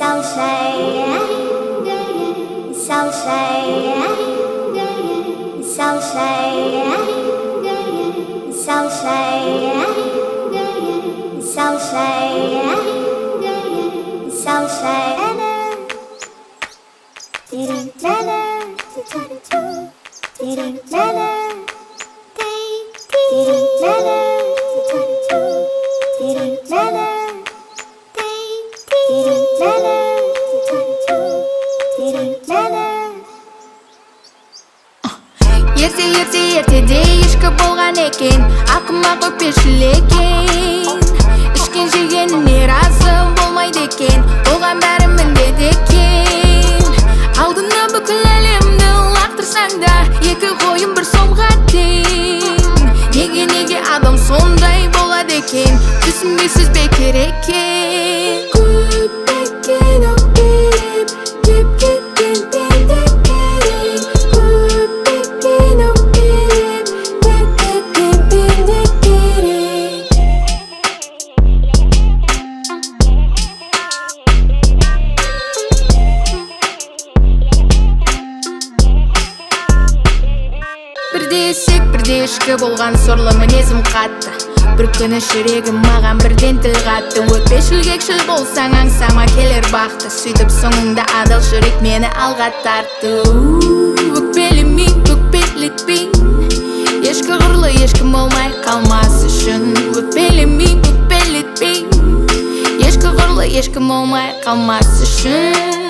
Ертеде ешкі болған екен, ақымақ өкпешіл екен. Ішкен жегеніне разы болмайды екен, оған бәрі міндет екен. Алдына бүкіл әлемді лақтырсаң да, екі қойын бір сомға тең. Неге адам сондай болады екен, түсінбейсіз бекер екен. Көп бекен ау беріп, деп кеткен пенде керек. Көп бекен ау беріп, деп кеткен пенде керек. Бірде есек, бірде ішкі болған сорлы мінезім қатты. Бір күні жүрегім маған бірден тіл қатты. Өтпешіл кекшіл болсаң аңсама келер бақты. Сөйтіп соңында адал жүрек мені алға тартты. Өкпелемей, өкпелетпей, ешкі ғұрлы ешкім болмай қалмас үшін. Өкпелемей, өкпелетпей, ешкі ғұрлы ешкім болмай қалмас үшін.